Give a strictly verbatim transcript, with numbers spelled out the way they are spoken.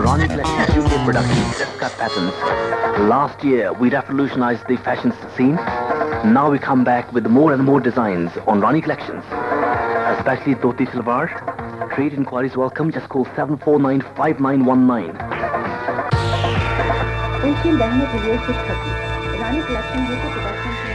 Rani Collections U K Productions, Jessica Patterns. Last year, we revolutionized the fashion scene. Now we come back with more and more designs on Rani Collections, especially Dhoti Salwar. Trade inquiries welcome. Just call seven four nine five nine one nine. Rani Collection U K Productions